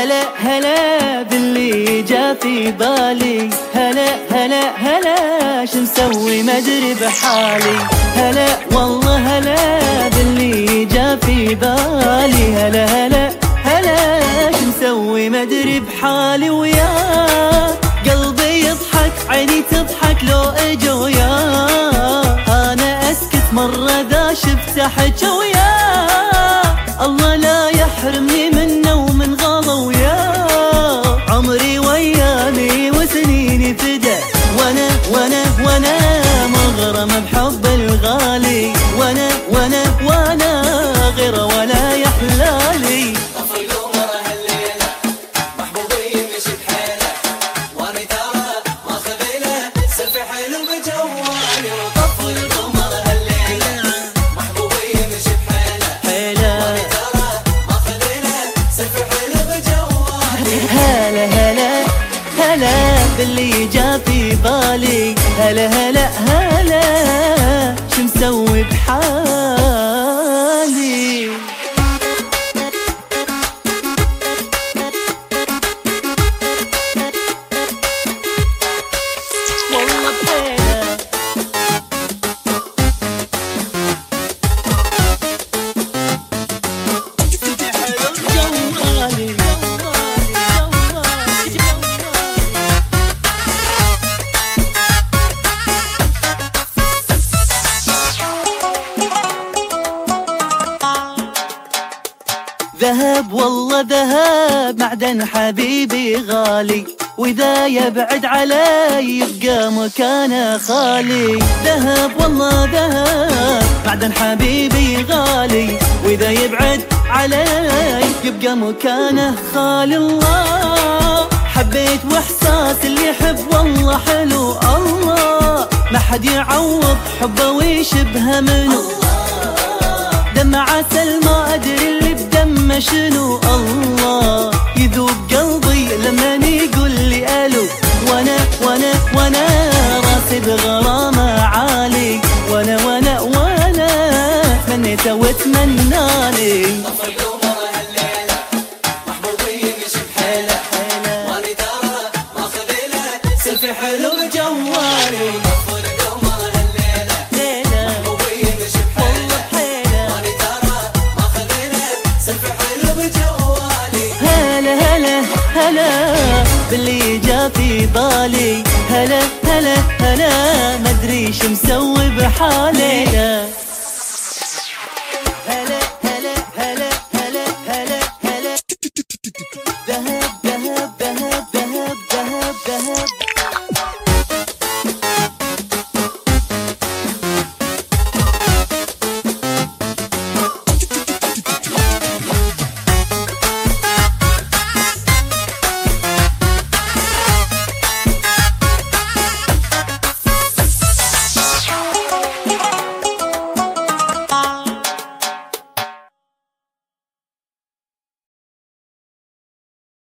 هلا هلا باللي جا في بالي، هلا هلا هلا شو مسوي مدري بحالي، هلا والله هلا باللي جا في بالي، هلا هلا هلا شو مسوي مدري بحالي وياه، قلبي يضحك عيني تضحك لو اجا وياه، انا اسكت مرة ذا شفته حجا وياه، الله لا يحرمني منه ومن غلا وياه، عمري وياني وسنيني فدا، وانا مغرم بحب الغالي، وانا غيره ولا يحلالي. هلا هلا هلا باللي جا في بالي، هلا هلا هلا شو مسوي بحالي. والله بحيلة جوالي ذهب والله ذهب معدن حبيبي غالي، وإذا يبعد علي يبقى مكانه خالي، ذهب والله ذهب معدن حبيبي غالي، وإذا يبعد علي يبقى مكانه خالي. الله حبيت واحساس اللي يحب والله حلو، الله ما حد يعوض حبه ويشبه منه، دمع عسل ما ادري اللي بدمه شنو، الله يذوب قلبي لما يقول لي الو، وانا راسي بغرامه عالي، وانا تمنيته وتمنالي. سيلفي حلو بجوالي، هلا باللي جا في بالي، هلا هلا هلا مدري شو مسوي بحالي.